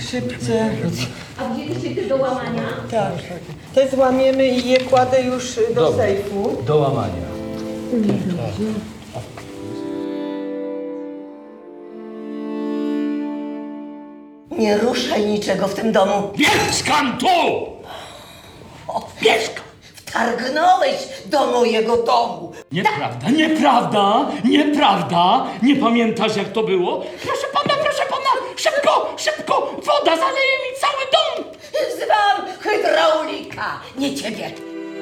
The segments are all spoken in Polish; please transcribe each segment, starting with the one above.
szybce. A wzięliście ty do łamania? Tak. Te złamiemy i je kładę już do sejfu. Do łamania. Nie ruszaj niczego w tym domu. Mieszkam tu! Mieszkam! Wtargnąłeś do mojego domu. Nieprawda, nieprawda, nieprawda! Nie pamiętasz, jak to było? Proszę pana, szybko, szybko! Woda zaleje mi cały dom! Zwam hydraulika, nie ciebie.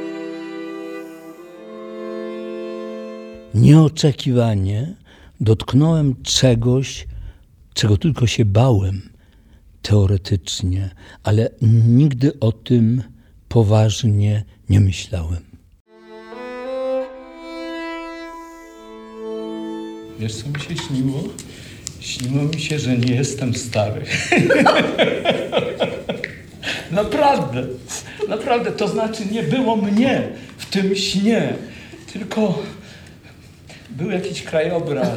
Nieoczekiwanie dotknąłem czegoś, czego tylko się bałem teoretycznie, ale nigdy o tym poważnie nie myślałem. Wiesz, co mi się śniło? Śniło mi się, że nie jestem stary. Naprawdę, to znaczy nie było mnie w tym śnie, tylko był jakiś krajobraz.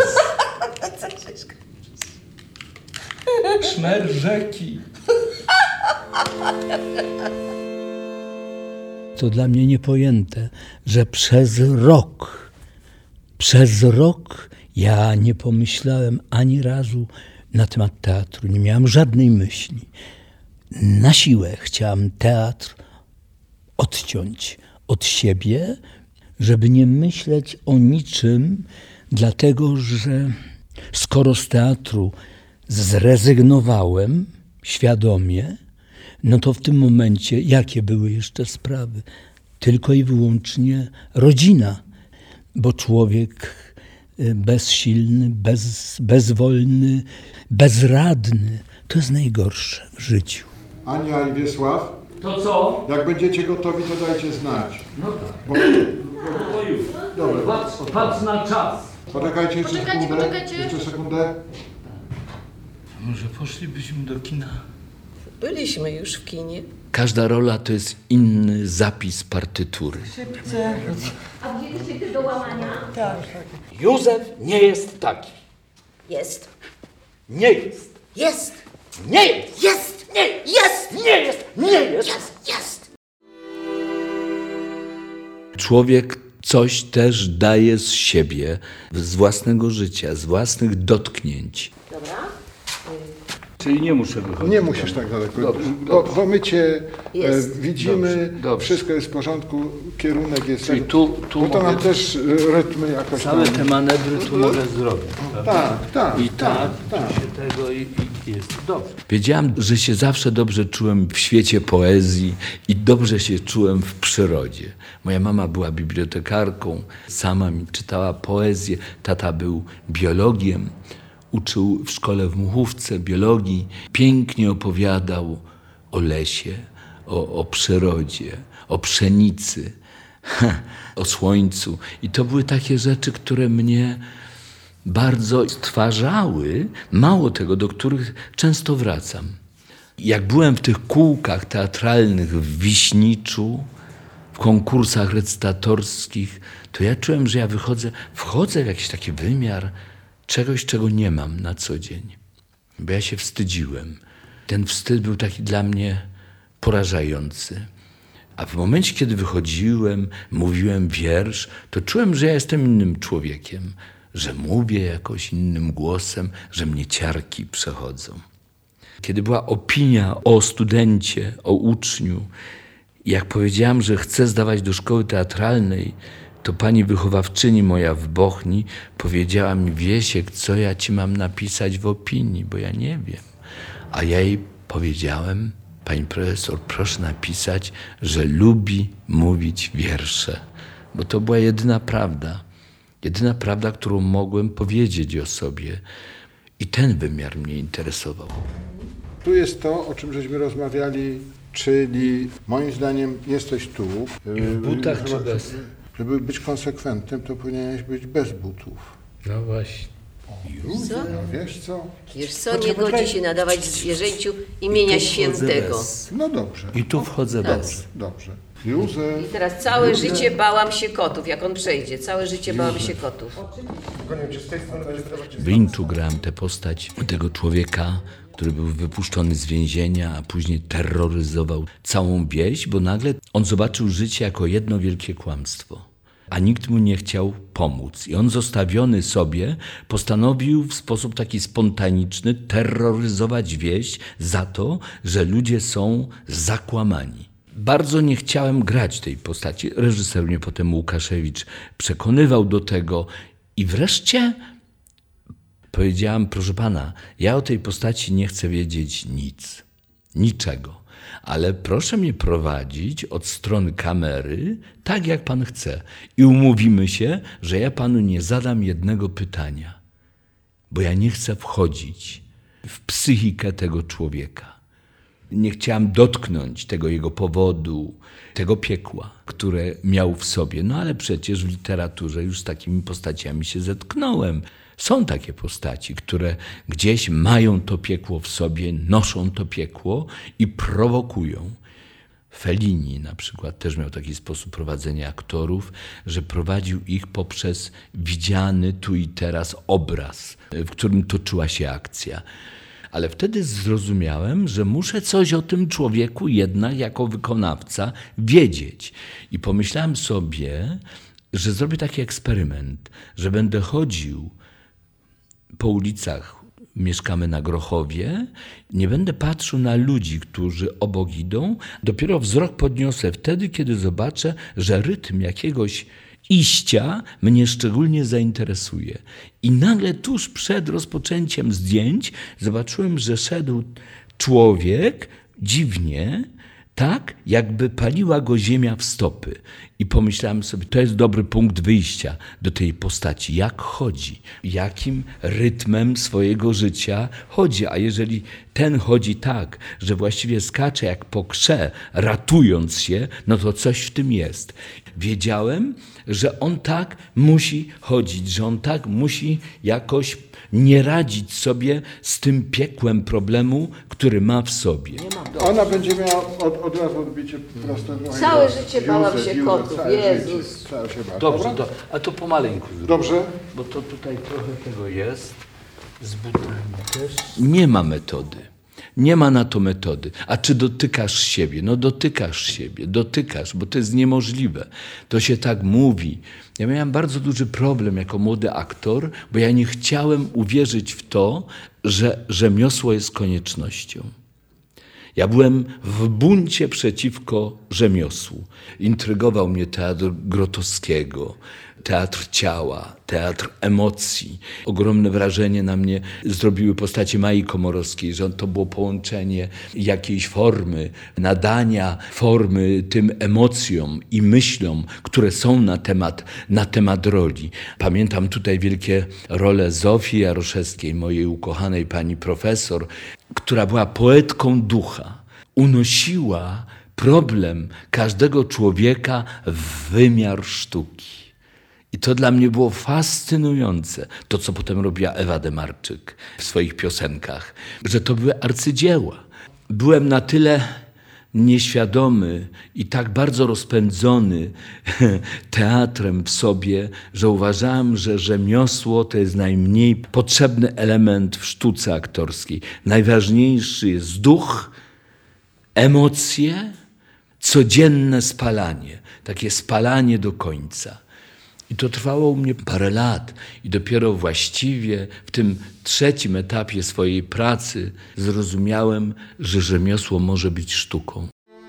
Szmer rzeki. To dla mnie niepojęte, że przez rok ja nie pomyślałem ani razu na temat teatru. Nie miałem żadnej myśli. Na siłę chciałem teatr odciąć od siebie, żeby nie myśleć o niczym, dlatego że skoro z teatru zrezygnowałem świadomie, no to w tym momencie jakie były jeszcze sprawy? Tylko i wyłącznie rodzina, bo człowiek bezsilny, bezwolny, bezradny, to jest najgorsze w życiu. Ania i Wiesław, To co? jak będziecie gotowi, to dajcie znać. No tak. Bo... To już. Dobra. Patrz na czas. Poczekajcie jeszcze sekundę. Jeszcze sekundę. Może poszlibyśmy do kina? Byliśmy już w kinie. Każda rola to jest inny zapis partytury. Szybce. A wzięliście ty do łamania? Tak. Józef nie jest taki. Jest. Nie jest. Jest. Nie jest. Jest. Nie Jest. Nie jest. Nie jest. Jest. Człowiek coś też daje z siebie, z własnego życia, z własnych dotknięć. Dobra. Czyli nie muszę wychodzić. Nie musisz tak daleko, Dobrze, bo my cię Jest. widzimy, Dobrze. wszystko jest w porządku, kierunek jest... Czyli tu bo to nam mogę, też rytmy jakoś całe tam... te manewry tu mogę zrobić. Tak. I się tego i jest dobrze. Wiedziałem, że się zawsze dobrze czułem w świecie poezji i dobrze się czułem w przyrodzie. Moja mama była bibliotekarką, sama mi czytała poezję, tata był biologiem, uczył w szkole w Muchówce biologii, pięknie opowiadał o lesie, o przyrodzie, o pszenicy, o słońcu. I to były takie rzeczy, które mnie bardzo stwarzały, mało tego, do których często wracam. Jak byłem w tych kółkach teatralnych w Wiśniczu, w konkursach recytatorskich, to ja czułem, że ja wchodzę w jakiś taki wymiar czegoś, czego nie mam na co dzień. Bo ja się wstydziłem. Ten wstyd był taki dla mnie porażający. A w momencie, kiedy wychodziłem, mówiłem wiersz, to czułem, że ja jestem innym człowiekiem, że mówię jakoś innym głosem, że mnie ciarki przechodzą. Kiedy była opinia o studencie, o uczniu, jak powiedziałem, że chcę zdawać do szkoły teatralnej, to pani wychowawczyni moja w Bochni powiedziała mi: Wiesiek, co ja ci mam napisać w opinii, bo ja nie wiem. A ja jej powiedziałem: pani profesor, proszę napisać, że lubi mówić wiersze. Bo to była jedyna prawda, którą mogłem powiedzieć o sobie. I ten wymiar mnie interesował. Tu jest to, o czym żeśmy rozmawiali, czyli moim zdaniem jesteś tu. W butach czy bez? Żeby być konsekwentnym, to powinieneś być bez butów. No właśnie. Co? No, wiesz co? Wiesz co, nie godzi się nadawać zwierzęciu imienia świętego. No dobrze. I tu wchodzę bez. Dobrze. Józef. I teraz całe życie bałam się kotów, jak on przejdzie. Całe życie bałam się kotów. W Linczu grałem tę postać tego człowieka, który był wypuszczony z więzienia, a później terroryzował całą wieś, bo nagle on zobaczył życie jako jedno wielkie kłamstwo. A nikt mu nie chciał pomóc. I on zostawiony sobie postanowił w sposób taki spontaniczny terroryzować wieś za to, że ludzie są zakłamani. Bardzo nie chciałem grać tej postaci. Reżyser mnie potem Łukaszewicz przekonywał do tego i wreszcie powiedziałam, proszę pana, ja o tej postaci nie chcę wiedzieć nic, niczego. Ale proszę mnie prowadzić od strony kamery tak, jak pan chce. I umówimy się, że ja panu nie zadam jednego pytania, bo ja nie chcę wchodzić w psychikę tego człowieka. Nie chciałam dotknąć tego jego powodu, tego piekła, które miał w sobie. No ale przecież w literaturze już z takimi postaciami się zetknąłem. Są takie postaci, które gdzieś mają to piekło w sobie, noszą to piekło i prowokują. Fellini na przykład też miał taki sposób prowadzenia aktorów, że prowadził ich poprzez widziany tu i teraz obraz, w którym toczyła się akcja. Ale wtedy zrozumiałem, że muszę coś o tym człowieku jednak jako wykonawca wiedzieć. I pomyślałem sobie, że zrobię taki eksperyment, że będę chodził po ulicach, mieszkamy na Grochowie, nie będę patrzył na ludzi, którzy obok idą. Dopiero wzrok podniosę wtedy, kiedy zobaczę, że rytm jakiegoś iścia mnie szczególnie zainteresuje. I nagle tuż przed rozpoczęciem zdjęć zobaczyłem, że szedł człowiek dziwnie, tak jakby paliła go ziemia w stopy. I pomyślałem sobie, to jest dobry punkt wyjścia do tej postaci. Jak chodzi? Jakim rytmem swojego życia chodzi? A jeżeli ten chodzi tak, że właściwie skacze jak po krze, ratując się, no to coś w tym jest. Wiedziałem, że on tak musi chodzić, że on tak musi jakoś nie radzić sobie z tym piekłem problemu, który ma w sobie. Ona będzie miała od razu odbicie proste. Całe życie bałam się kotów. Jezus. Dobrze, a to pomaleńku zrób. Dobrze. Bo to tutaj trochę tego jest. Z butami też. Nie ma metody. Nie ma na to metody. A czy dotykasz siebie? No dotykasz siebie, bo to jest niemożliwe. To się tak mówi. Ja miałem bardzo duży problem jako młody aktor, bo ja nie chciałem uwierzyć w to, że rzemiosło jest koniecznością. Ja byłem w buncie przeciwko rzemiosłu. Intrygował mnie teatr Grotowskiego, teatr ciała, teatr emocji. Ogromne wrażenie na mnie zrobiły postacie Mai Komorowskiej, że to było połączenie jakiejś formy, nadania formy tym emocjom i myślom, które są na temat roli. Pamiętam tutaj wielkie role Zofii Jaroszewskiej, mojej ukochanej pani profesor, która była poetką ducha. Unosiła problem każdego człowieka w wymiar sztuki. I to dla mnie było fascynujące, to co potem robiła Ewa Demarczyk w swoich piosenkach, że to były arcydzieła. Byłem na tyle nieświadomy i tak bardzo rozpędzony teatrem w sobie, że uważałem, że rzemiosło to jest najmniej potrzebny element w sztuce aktorskiej. Najważniejszy jest duch, emocje, codzienne spalanie, takie spalanie do końca. I to trwało u mnie parę lat i dopiero właściwie w tym trzecim etapie swojej pracy zrozumiałem, że rzemiosło może być sztuką.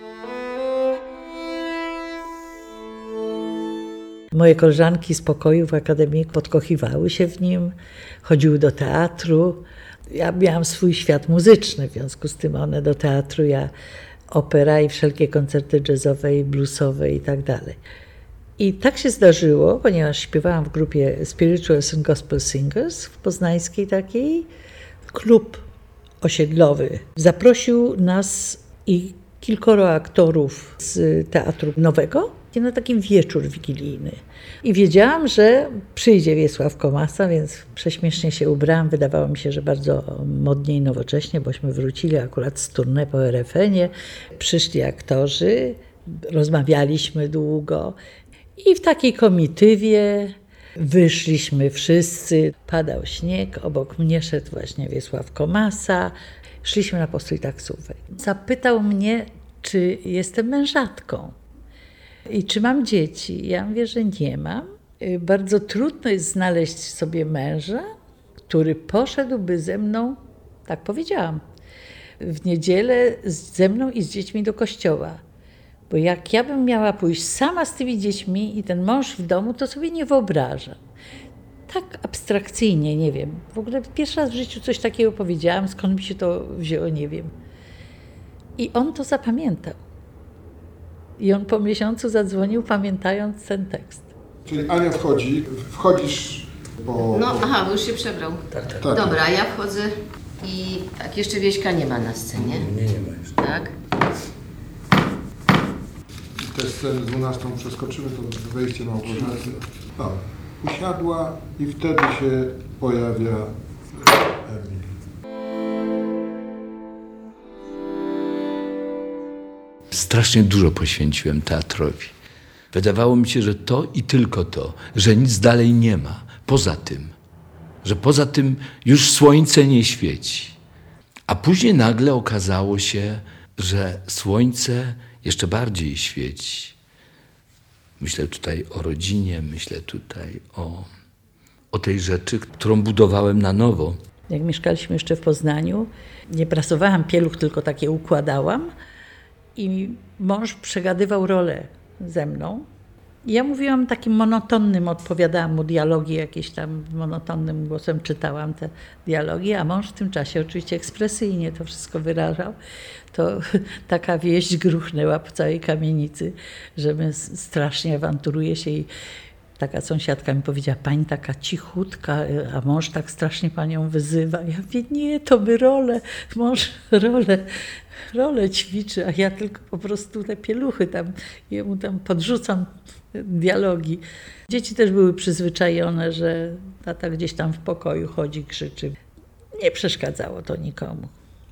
Moje koleżanki z pokoju w Akademii podkochiwały się w nim, chodziły do teatru. Ja miałam swój świat muzyczny, w związku z tym one do teatru, ja opera i wszelkie koncerty jazzowe i bluesowe i tak dalej. I tak się zdarzyło, ponieważ śpiewałam w grupie Spirituals and Gospel Singers w poznańskiej takiej. Klub osiedlowy zaprosił nas i kilkoro aktorów z Teatru Nowego na taki wieczór wigilijny. I wiedziałam, że przyjdzie Wiesław Komasa, więc prześmiesznie się ubrałam. Wydawało mi się, że bardzo modnie i nowocześnie, bośmy wrócili akurat z tournée po RFN-ie. Przyszli aktorzy, rozmawialiśmy długo. I w takiej komitywie wyszliśmy wszyscy. Padał śnieg, obok mnie szedł właśnie Wiesław Komasa Szliśmy na postój taksówek. Zapytał mnie, czy jestem mężatką i czy mam dzieci. Ja mówię, że nie mam. Bardzo trudno jest znaleźć sobie męża, który poszedłby ze mną, tak powiedziałam, w niedzielę ze mną i z dziećmi do kościoła. Bo jak ja bym miała pójść sama z tymi dziećmi i ten mąż w domu, to sobie nie wyobrażam. Tak abstrakcyjnie, nie wiem. W ogóle pierwszy raz w życiu coś takiego powiedziałam, skąd mi się to wzięło, nie wiem. I on to zapamiętał. I on po miesiącu zadzwonił, pamiętając ten tekst. Czyli Ania wchodzisz po... No, aha, bo już się przebrał. Tak. Dobra, ja wchodzę i tak, jeszcze Wieśka nie ma na scenie. Nie ma już. Tak. Tę scenę 12 przeskoczymy, to wejście Małgorzaty. Usiadła i wtedy się pojawia Emil. Strasznie dużo poświęciłem teatrowi. Wydawało mi się, że to i tylko to, że nic dalej nie ma. Poza tym, że poza tym już słońce nie świeci. A później nagle okazało się, że słońce jeszcze bardziej świeci. Myślę tutaj o rodzinie, myślę tutaj o tej rzeczy, którą budowałem na nowo. Jak mieszkaliśmy jeszcze w Poznaniu, nie prasowałam pieluch, tylko takie układałam i mąż przegadywał rolę ze mną. I ja mówiłam takim monotonnym, odpowiadałam mu dialogi, jakieś tam monotonnym głosem czytałam te dialogi, a mąż w tym czasie oczywiście ekspresyjnie to wszystko wyrażał. To taka wieść gruchnęła po całej kamienicy, że my strasznie awanturuje się i taka sąsiadka mi powiedziała, pani taka cichutka, a mąż tak strasznie panią wyzywa. Ja mówię, nie, to my mąż rolę ćwiczy, a ja tylko po prostu te pieluchy tam, jemu tam podrzucam dialogi. Dzieci też były przyzwyczajone, że tata gdzieś tam w pokoju chodzi, krzyczy. Nie przeszkadzało to nikomu.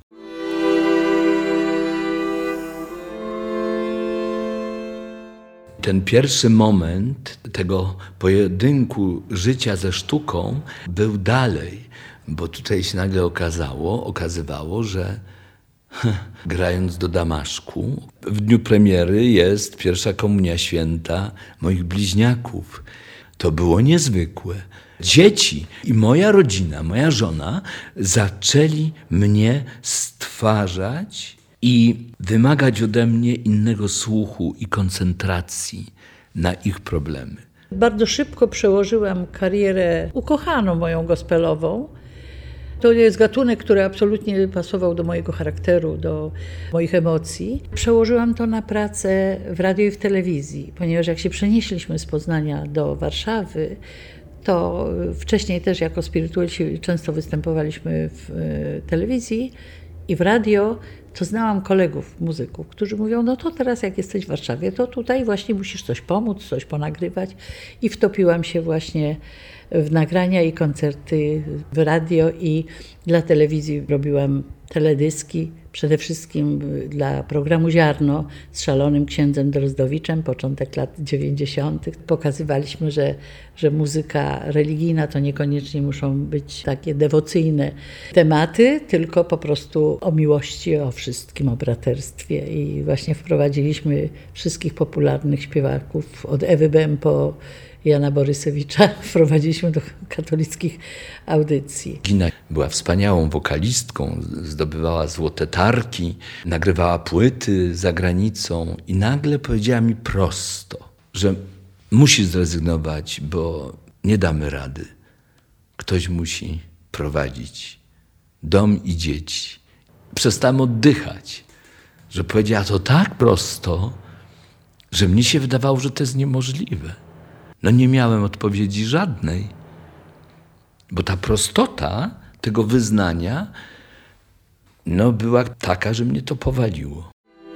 Ten pierwszy moment tego pojedynku życia ze sztuką był dalej, bo tutaj się nagle okazywało, że grając do Damaszku, w dniu premiery jest pierwsza komunia święta moich bliźniaków. To było niezwykłe. Dzieci i moja rodzina, moja żona zaczęli mnie stwarzać i wymagać ode mnie innego słuchu i koncentracji na ich problemy. Bardzo szybko przełożyłam karierę ukochaną moją gospelową. To jest gatunek, który absolutnie pasował do mojego charakteru, do moich emocji. Przełożyłam to na pracę w radiu i w telewizji, ponieważ jak się przenieśliśmy z Poznania do Warszawy, to wcześniej też jako spirytualsi często występowaliśmy w telewizji i w radio, to znałam kolegów, muzyków, którzy mówią, no to teraz jak jesteś w Warszawie, to tutaj właśnie musisz coś pomóc, coś ponagrywać. I wtopiłam się właśnie w nagrania i koncerty w radio i dla telewizji robiłam teledyski, przede wszystkim dla programu Ziarno z szalonym księdzem Drozdowiczem, początek lat 90. Pokazywaliśmy, że muzyka religijna to niekoniecznie muszą być takie dewocyjne tematy, tylko po prostu o miłości, o wszystkim, o braterstwie. I właśnie wprowadziliśmy wszystkich popularnych śpiewaków, od Ewy Bem po Jana Borysewicza, wprowadziliśmy do katolickich audycji. Gina była wspaniałą wokalistką, zdobywała złote tarki, nagrywała płyty za granicą i nagle powiedziała mi prosto, że musi zrezygnować, bo nie damy rady. Ktoś musi prowadzić dom i dzieci. Przestałem oddychać, że powiedziała to tak prosto, że mnie się wydawało, że to jest niemożliwe. No nie miałem odpowiedzi żadnej, bo ta prostota tego wyznania była taka, że mnie to powaliło.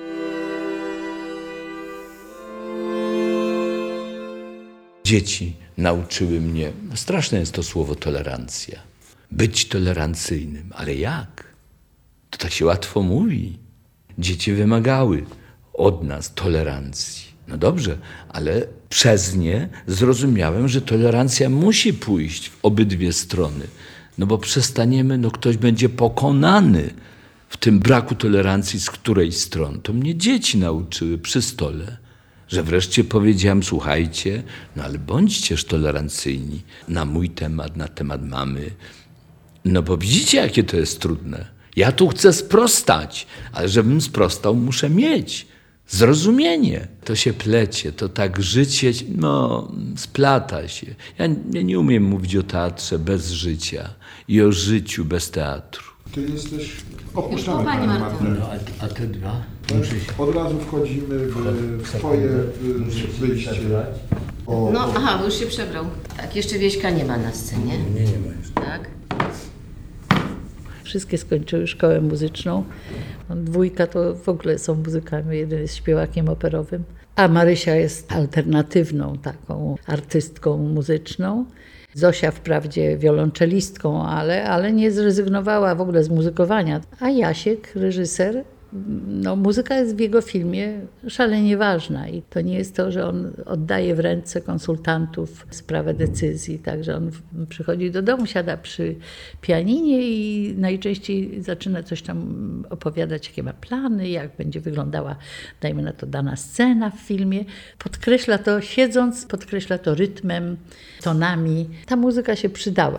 Dzieci nauczyły mnie, straszne jest to słowo tolerancja, być tolerancyjnym, ale jak? To tak się łatwo mówi. Dzieci wymagały od nas tolerancji. No dobrze, ale przez nie zrozumiałem, że tolerancja musi pójść w obydwie strony. No bo przestaniemy, ktoś będzie pokonany w tym braku tolerancji z której strony. To mnie dzieci nauczyły przy stole, że wreszcie powiedziałem, słuchajcie, no ale bądźcież tolerancyjni na mój temat, na temat mamy. No bo widzicie, jakie to jest trudne. Ja tu chcę sprostać, ale żebym sprostał, muszę mieć zrozumienie. To się plecie, to tak życie, no splata się. Ja nie umiem mówić o teatrze bez życia i o życiu bez teatru. Ty jesteś... Opuszczamy Panie Martyna. No, a te dwa? Od razu wchodzimy w twoje wyjście. No, aha, bo już się przebrał. Tak, jeszcze Wieśka nie ma na scenie. Nie ma jeszcze. Tak. Wszystkie skończyły szkołę muzyczną. Dwójka to w ogóle są muzykami, jeden jest śpiewakiem operowym. A Marysia jest alternatywną taką artystką muzyczną. Zosia wprawdzie wiolonczelistką, ale nie zrezygnowała w ogóle z muzykowania. A Jasiek, reżyser, no muzyka jest w jego filmie szalenie ważna i to nie jest to, że on oddaje w ręce konsultantów sprawę decyzji, także on przychodzi do domu, siada przy pianinie i najczęściej zaczyna coś tam opowiadać, jakie ma plany, jak będzie wyglądała, dajmy na to, dana scena w filmie. Podkreśla to siedząc, podkreśla to rytmem, tonami. Ta muzyka się przydała.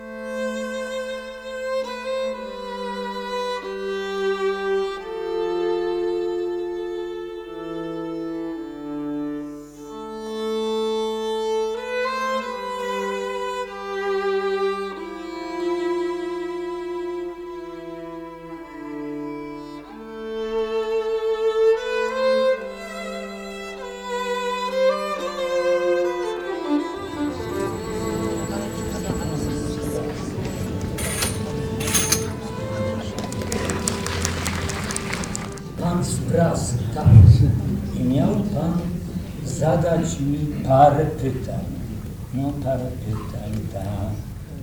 Pan z prasy, tak. I miał pan zadać mi parę pytań. No, parę pytań, tak.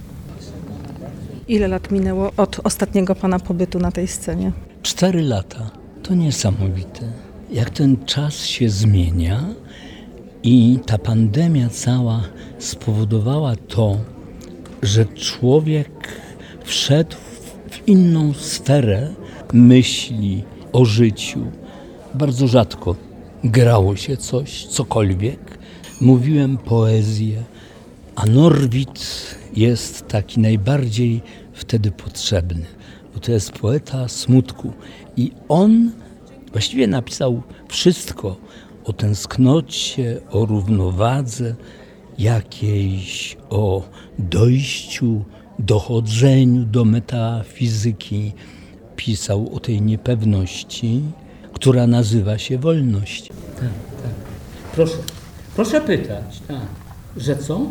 Ile lat minęło od ostatniego pana pobytu na tej scenie? 4 lata. To niesamowite. Jak ten czas się zmienia i ta pandemia cała spowodowała to, że człowiek wszedł w inną sferę myśli o życiu. Bardzo rzadko grało się coś, cokolwiek. Mówiłem poezję, a Norwid jest taki najbardziej wtedy potrzebny, bo to jest poeta smutku. I on właściwie napisał wszystko o tęsknocie, o równowadze jakiejś, o dojściu, dochodzeniu do metafizyki. Pisał o tej niepewności, która nazywa się wolność. Tak. Proszę pytać, tak. Że co?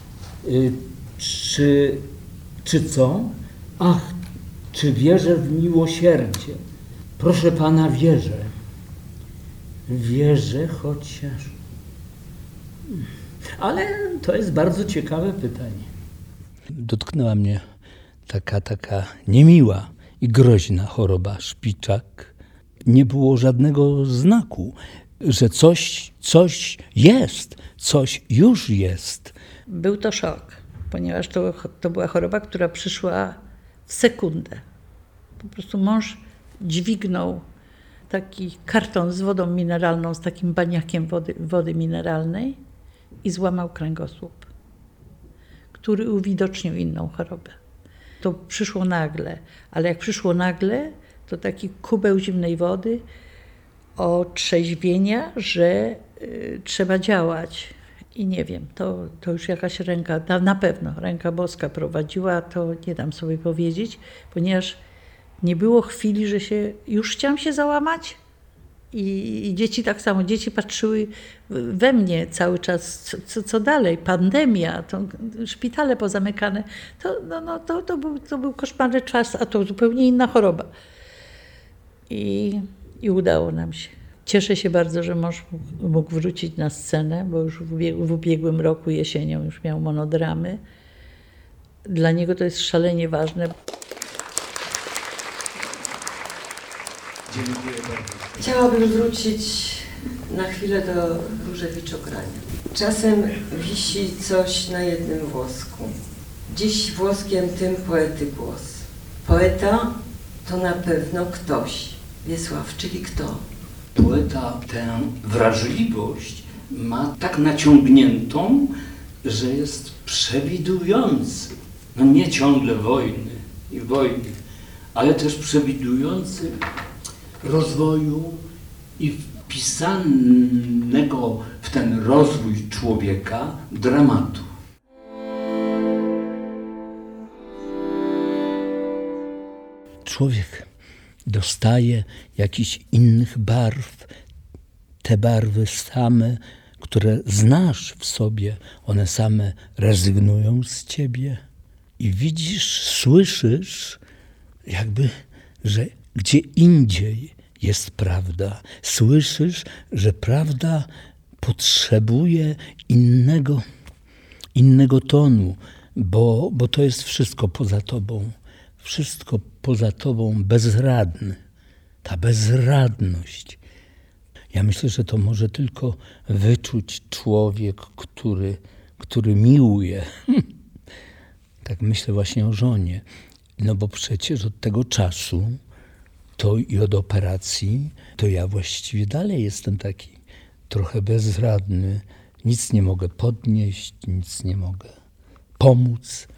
Czy co? Ach, czy wierzę w miłosierdzie? Proszę pana, wierzę. Wierzę, chociaż... Ale to jest bardzo ciekawe pytanie. Dotknęła mnie taka niemiła i groźna choroba szpiczak. Nie było żadnego znaku, że coś jest, coś już jest. Był to szok, ponieważ to była choroba, która przyszła w sekundę. Po prostu mąż dźwignął taki karton z wodą mineralną, z takim baniakiem wody mineralnej i złamał kręgosłup, który uwidocznił inną chorobę. To przyszło nagle, ale jak przyszło nagle, to taki kubeł zimnej wody otrzeźwienia, że trzeba działać. I nie wiem, to już jakaś ręka, na pewno ręka boska prowadziła, to nie dam sobie powiedzieć, ponieważ nie było chwili, że już chciałam się załamać. I dzieci tak samo, dzieci patrzyły we mnie cały czas, co dalej, pandemia, to szpitale pozamykane, to był koszmarny czas, a to zupełnie inna choroba. I udało nam się. Cieszę się bardzo, że mąż mógł wrócić na scenę, bo już w ubiegłym roku jesienią już miał monodramy. Dla niego to jest szalenie ważne. Chciałabym wrócić na chwilę do Różewicz-Ogrania. Czasem wisi coś na jednym włosku. Dziś włoskiem tym poety głos. Poeta To na pewno ktoś. Wiesław, czyli kto? Poeta tę wrażliwość ma tak naciągniętą, że jest przewidujący. No nie ciągle wojny, ale też przewidujący rozwoju i wpisanego w ten rozwój człowieka dramatu. Człowiek dostaje jakichś innych barw, te barwy same, które znasz w sobie, one same rezygnują z ciebie i widzisz, słyszysz, jakby, że gdzie indziej jest prawda. Słyszysz, że prawda potrzebuje innego tonu, bo to jest wszystko poza tobą. Wszystko poza tobą bezradne. Ta bezradność. Ja myślę, że to może tylko wyczuć człowiek, który miłuje. Tak myślę właśnie o żonie. No bo przecież od tego czasu, to i od operacji, to ja właściwie dalej jestem taki trochę bezradny. Nic nie mogę podnieść, nic nie mogę pomóc.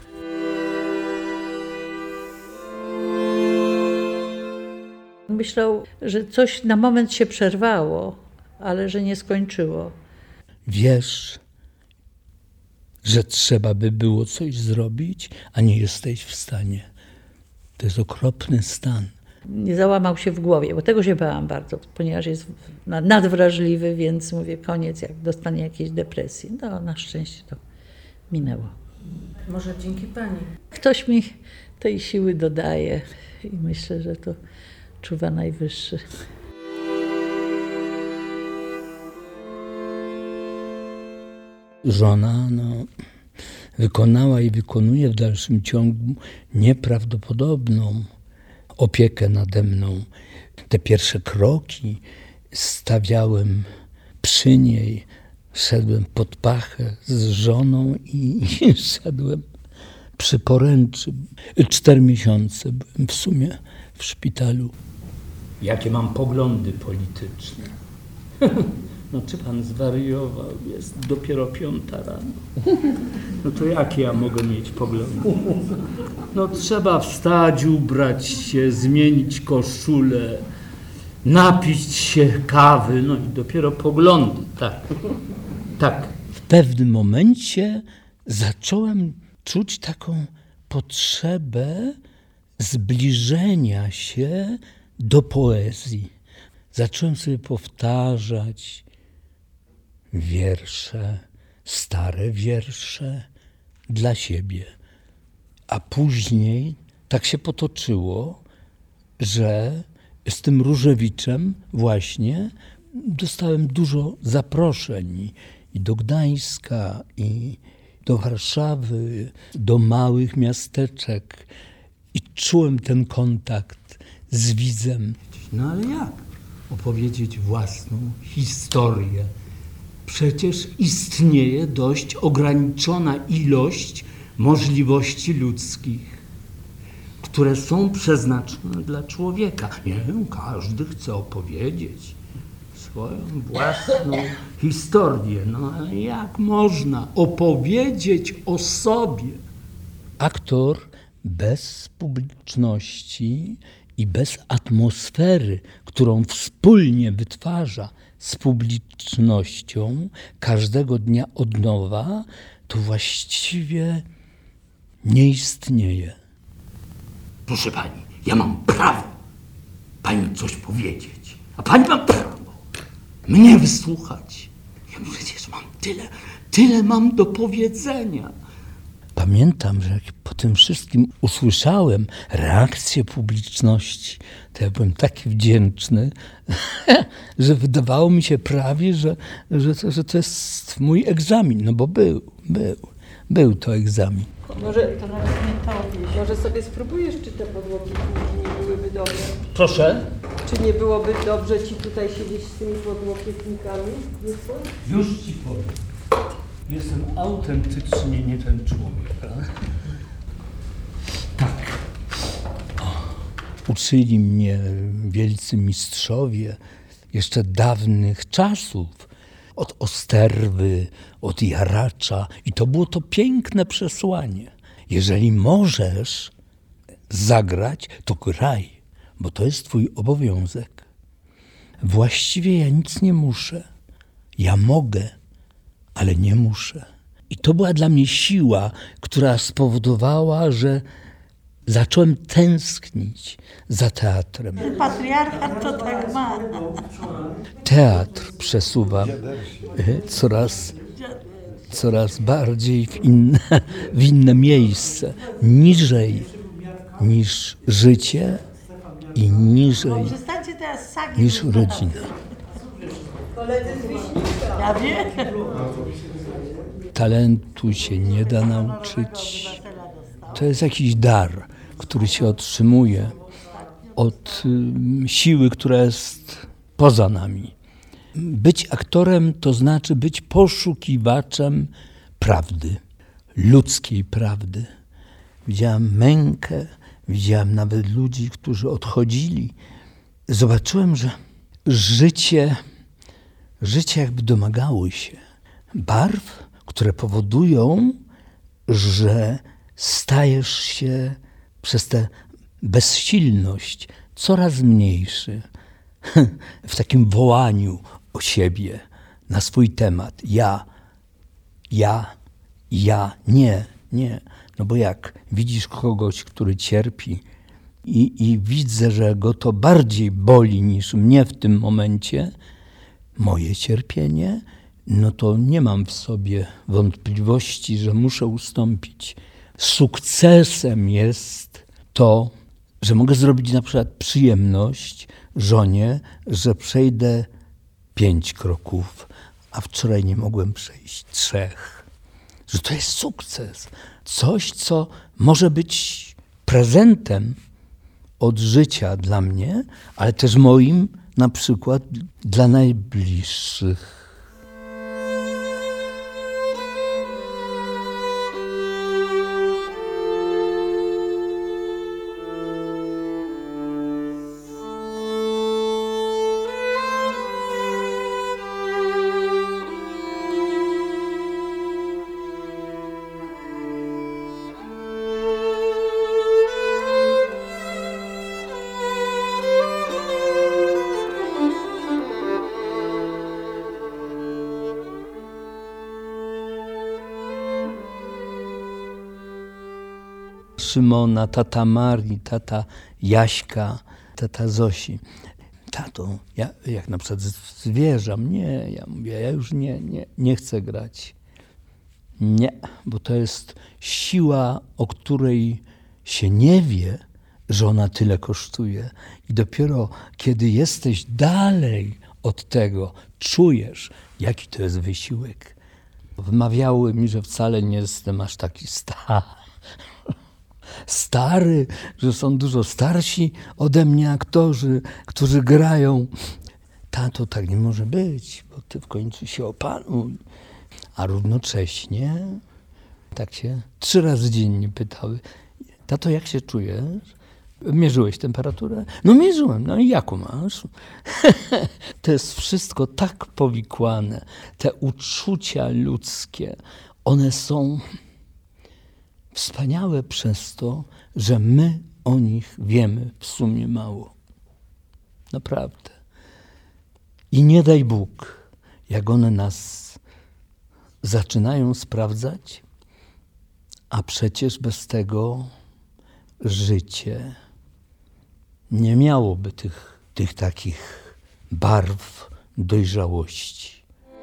Myślał, że coś na moment się przerwało, ale że nie skończyło. Wiesz, że trzeba by było coś zrobić, a nie jesteś w stanie. To jest okropny stan. Nie załamał się w głowie, bo tego się bałam bardzo, ponieważ jest nadwrażliwy, więc mówię, koniec, jak dostanie jakiejś depresji. No, na szczęście to minęło. Może dzięki pani. Ktoś mi tej siły dodaje i myślę, że to czuwa Najwyższy. Żona wykonała i wykonuje w dalszym ciągu nieprawdopodobną opiekę nade mną. Te pierwsze kroki stawiałem przy niej, szedłem pod pachę z żoną i szedłem przy poręczy. 4 miesiące byłem w sumie w szpitalu. Jakie mam poglądy polityczne? No czy pan zwariował? Jest dopiero 5 rano. No to jakie ja mogę mieć poglądy? No trzeba wstać, ubrać się, zmienić koszulę, napić się kawy, no i dopiero poglądy, tak. W pewnym momencie zacząłem czuć taką potrzebę zbliżenia się do poezji. Zacząłem sobie powtarzać wiersze, stare wiersze dla siebie. A później tak się potoczyło, że z tym Różewiczem właśnie dostałem dużo zaproszeń i do Gdańska, i do Warszawy, do małych miasteczek. I czułem ten kontakt z widzem. No ale jak opowiedzieć własną historię? Przecież istnieje dość ograniczona ilość możliwości ludzkich, które są przeznaczone dla człowieka. Nie, każdy chce opowiedzieć swoją własną historię. No ale jak można opowiedzieć o sobie? Aktor bez publiczności i bez atmosfery, którą wspólnie wytwarza z publicznością każdego dnia od nowa, to właściwie nie istnieje. Proszę pani, ja mam prawo pani coś powiedzieć, a pani ma prawo mnie wysłuchać. Ja przecież mam tyle mam do powiedzenia. Pamiętam, że jak po tym wszystkim usłyszałem reakcję publiczności, to ja byłem taki wdzięczny, że wydawało mi się prawie, że to jest mój egzamin, no bo był to egzamin. Może sobie spróbujesz, czy te podłogi nie byłyby dobre? Proszę? Czy nie byłoby dobrze ci tutaj siedzieć z tymi podłokietnikami? Już ci powiem. Jestem autentycznie nie ten człowiek. Tak. uczyli mnie wielcy mistrzowie jeszcze dawnych czasów. Od Osterwy, od Jaracza. I to było to piękne przesłanie. Jeżeli możesz zagrać, to graj, bo to jest twój obowiązek. Właściwie ja nic nie muszę. Ja mogę, ale nie muszę. I to była dla mnie siła, która spowodowała, że zacząłem tęsknić za teatrem. Patriarchat to tak ma. Teatr przesuwa coraz bardziej w inne miejsce, niżej niż życie i niżej niż rodzina. Koledzy z Wiśnika. Ja wiem. Talentu się nie da nauczyć. To jest jakiś dar, który się otrzymuje od siły, która jest poza nami. Być aktorem to znaczy być poszukiwaczem prawdy, ludzkiej prawdy. Widziałem mękę, widziałem nawet ludzi, którzy odchodzili. Zobaczyłem, że życie jakby domagało się barw, które powodują, że stajesz się przez tę bezsilność coraz mniejszy w takim wołaniu o siebie, na swój temat. Ja, nie. No bo jak widzisz kogoś, który cierpi i widzę, że go to bardziej boli niż mnie w tym momencie, moje cierpienie, no to nie mam w sobie wątpliwości, że muszę ustąpić. Sukcesem jest to, że mogę zrobić na przykład przyjemność żonie, że przejdę 5 kroków, a wczoraj nie mogłem przejść 3. Że to jest sukces. Coś, co może być prezentem od życia dla mnie, ale też moim na przykład dla najbliższych. Szymona, tata Marii, tata Jaśka, tata Zosi. Tato, ja jak na przykład zwierzam, nie, ja mówię, ja już nie chcę grać. Nie, bo to jest siła, o której się nie wie, że ona tyle kosztuje. I dopiero kiedy jesteś dalej od tego, czujesz, jaki to jest wysiłek. Wmawiały mi, że wcale nie jestem aż taki stary, że są dużo starsi ode mnie aktorzy, którzy grają. Tato, tak nie może być, bo ty w końcu się opanuj. A równocześnie tak się 3 razy dziennie pytały: tato, jak się czujesz? Mierzyłeś temperaturę? No mierzyłem. No i jaką masz? To jest wszystko tak powikłane. Te uczucia ludzkie, one są wspaniałe przez to, że my o nich wiemy w sumie mało. Naprawdę. I nie daj Bóg, jak one nas zaczynają sprawdzać, a przecież bez tego życie nie miałoby tych takich barw dojrzałości.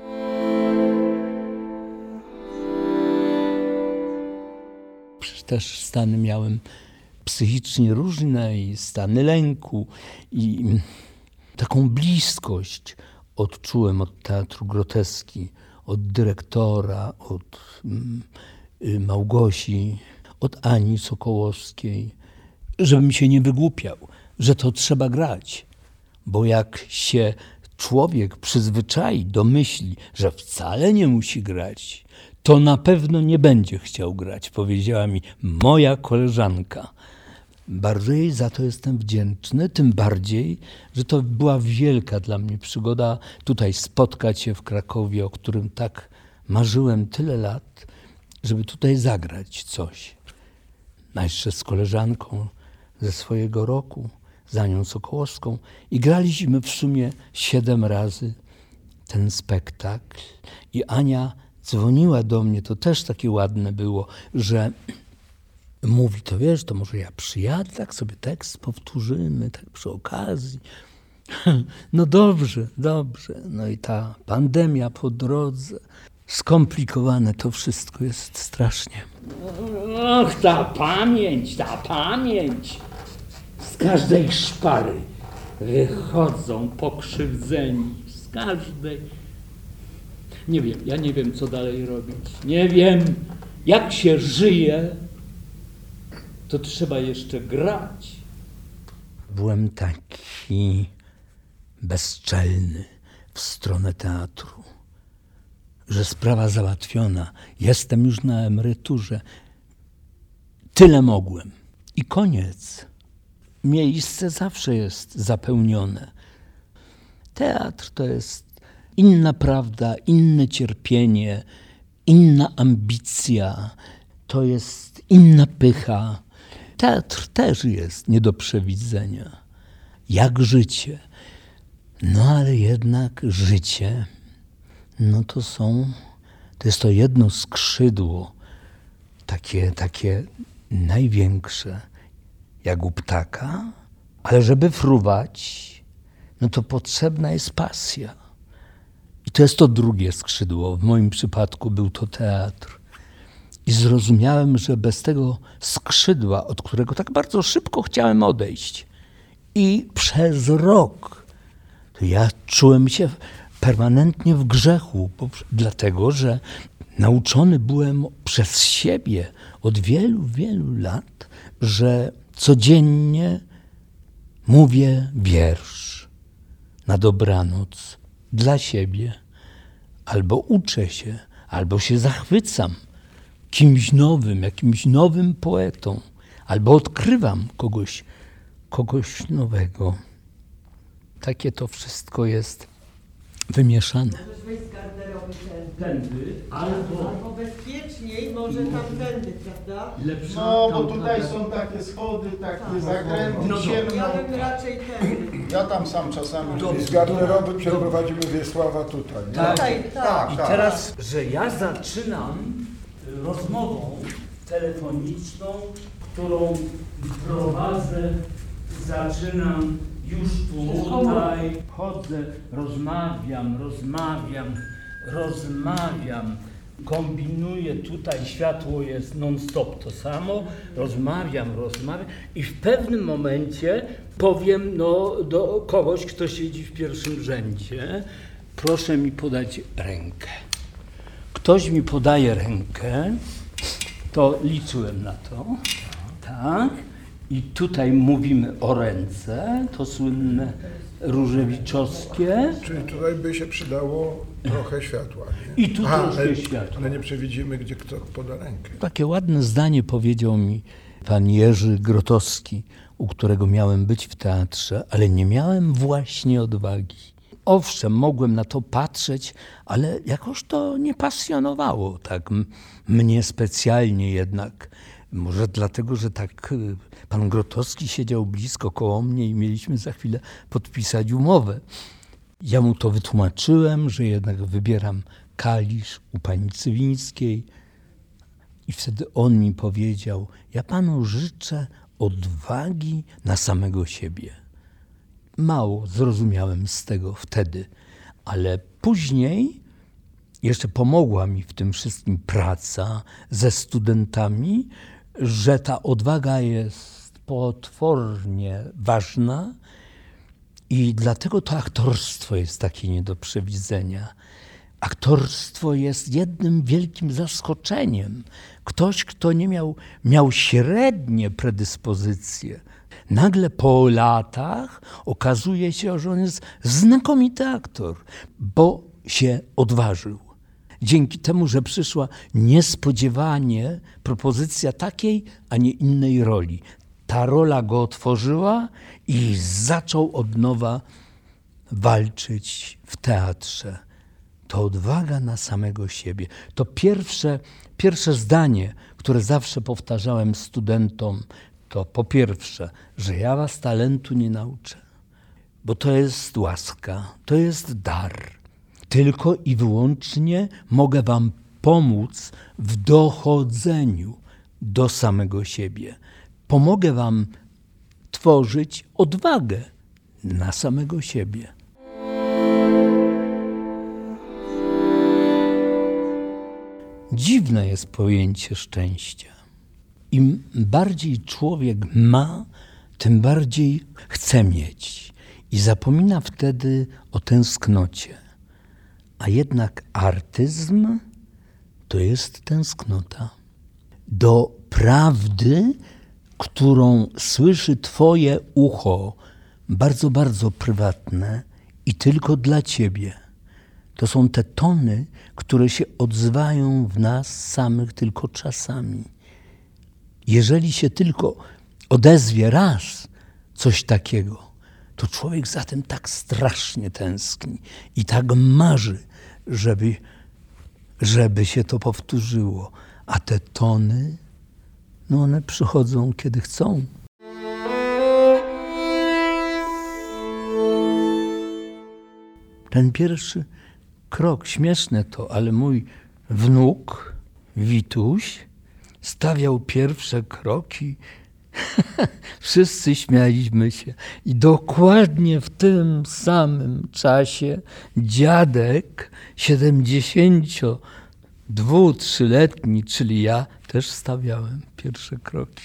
Też stany miałem psychicznie różne i stany lęku i taką bliskość odczułem od Teatru Groteski, od dyrektora, od Małgosi, od Ani Sokołowskiej, żebym się nie wygłupiał, że to trzeba grać, bo jak się człowiek przyzwyczai do myśli, że wcale nie musi grać, to na pewno nie będzie chciał grać, powiedziała mi moja koleżanka. Bardzo jej za to jestem wdzięczny, tym bardziej, że to była wielka dla mnie przygoda tutaj spotkać się w Krakowie, o którym tak marzyłem tyle lat, żeby tutaj zagrać coś. A jeszcze z koleżanką ze swojego roku, z Anią Sokołowską, i graliśmy w sumie 7 razy ten spektakl. I Ania dzwoniła do mnie, to też takie ładne było, że mówi, to wiesz, to może ja przyjadę, tak sobie tekst powtórzymy, tak przy okazji. No dobrze, dobrze. No i ta pandemia po drodze, skomplikowane to wszystko jest strasznie. Och, ta pamięć. Z każdej szpary wychodzą pokrzywdzeni. Z każdej. Nie wiem, ja nie wiem, co dalej robić. Nie wiem, jak się żyje, to trzeba jeszcze grać. Byłem taki bezczelny w stronę teatru, że sprawa załatwiona, jestem już na emeryturze. Tyle mogłem. I koniec. Miejsce zawsze jest zapełnione. Teatr to jest inna prawda, inne cierpienie, inna ambicja, to jest inna pycha. Teatr też jest nie do przewidzenia. Jak życie. No ale jednak życie, no to jest to jedno skrzydło, takie największe, jak u ptaka, ale żeby fruwać, no to potrzebna jest pasja. I to jest to drugie skrzydło. W moim przypadku był to teatr. I zrozumiałem, że bez tego skrzydła, od którego tak bardzo szybko chciałem odejść, i przez rok to ja czułem się permanentnie w grzechu, dlatego że nauczony byłem przez siebie od wielu, wielu lat, że codziennie mówię wiersz na dobranoc dla siebie, albo uczę się, albo się zachwycam kimś nowym, jakimś nowym poetą, albo odkrywam kogoś nowego. Takie to wszystko jest wymieszane. Możesz wejść z garderoby Tędy, albo bezpieczniej, może tamtędy, prawda? lepsza. No, bo tutaj są takie schody, takie zakręty, ciemno. Ja bym raczej tędy. Ja tam sam czasami. Z garderoby przeprowadzimy Wiesława tutaj. Nie? Tak. I teraz, że ja zaczynam rozmową telefoniczną, którą prowadzę, zaczynam już tutaj, chodzę, rozmawiam, kombinuję, tutaj światło jest non-stop to samo, rozmawiam i w pewnym momencie powiem do kogoś, kto siedzi w pierwszym rzędzie, proszę mi podać rękę. Ktoś mi podaje rękę, to liczyłem na to, tak, i tutaj mówimy o ręce, to słynne różewiczowskie. Czyli tutaj by się przydało trochę światła. Nie? I tu troszkę światła. Ale nie przewidzimy, gdzie kto poda rękę. Takie ładne zdanie powiedział mi pan Jerzy Grotowski, u którego miałem być w teatrze, ale nie miałem właśnie odwagi. Owszem, mogłem na to patrzeć, ale jakoś to nie pasjonowało tak mnie specjalnie jednak. Może dlatego, że tak pan Grotowski siedział blisko koło mnie i mieliśmy za chwilę podpisać umowę. Ja mu to wytłumaczyłem, że jednak wybieram Kalisz u pani Cywińskiej i wtedy on mi powiedział, ja panu życzę odwagi na samego siebie. Mało zrozumiałem z tego wtedy, ale później jeszcze pomogła mi w tym wszystkim praca ze studentami, że ta odwaga jest potwornie ważna i dlatego to aktorstwo jest takie nie do przewidzenia. Aktorstwo jest jednym wielkim zaskoczeniem. Ktoś, kto nie miał średnie predyspozycje, nagle po latach okazuje się, że on jest znakomity aktor, bo się odważył. Dzięki temu, że przyszła niespodziewanie propozycja takiej, a nie innej roli. Ta rola go otworzyła i zaczął od nowa walczyć w teatrze. To odwaga na samego siebie. To pierwsze zdanie, które zawsze powtarzałem studentom, to po pierwsze, że ja was talentu nie nauczę, bo to jest łaska, to jest dar. Tylko i wyłącznie mogę wam pomóc w dochodzeniu do samego siebie. Pomogę wam tworzyć odwagę na samego siebie. Dziwne jest pojęcie szczęścia. Im bardziej człowiek ma, tym bardziej chce mieć i zapomina wtedy o tęsknocie. A jednak artyzm to jest tęsknota do prawdy, którą słyszy twoje ucho, bardzo, bardzo prywatne i tylko dla ciebie. To są te tony, które się odzywają w nas samych tylko czasami. Jeżeli się tylko odezwie raz coś takiego, to człowiek za tym tak strasznie tęskni i tak marzy, żeby się to powtórzyło. A te tony, no one przychodzą, kiedy chcą. Ten pierwszy krok, śmieszne to, ale mój wnuk, Wituś, stawiał pierwsze kroki. Wszyscy śmialiśmy się. I dokładnie w tym samym czasie dziadek 72-3-letni, czyli ja, też stawiałem pierwsze kroki.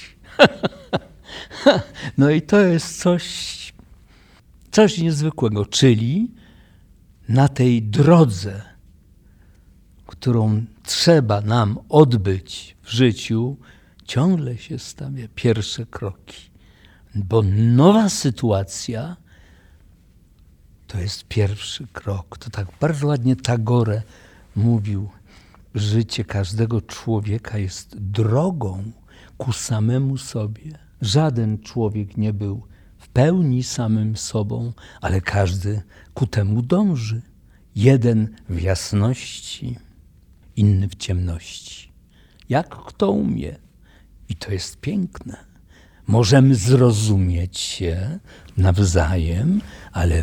No i to jest coś niezwykłego, czyli na tej drodze, którą trzeba nam odbyć w życiu, ciągle się stawia pierwsze kroki. Bo nowa sytuacja to jest pierwszy krok. To tak bardzo ładnie Tagore mówił. Życie każdego człowieka jest drogą ku samemu sobie. Żaden człowiek nie był w pełni samym sobą, ale każdy ku temu dąży. Jeden w jasności, inny w ciemności. Jak kto umie. I to jest piękne. Możemy zrozumieć się nawzajem, ale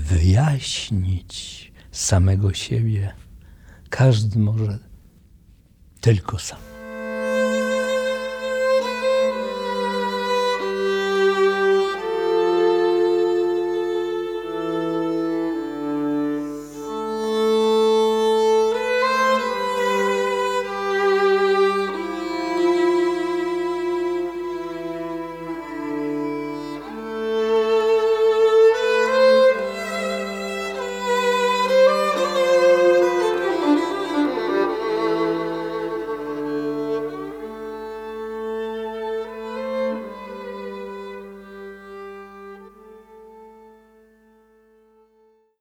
wyjaśnić samego siebie każdy może tylko sam.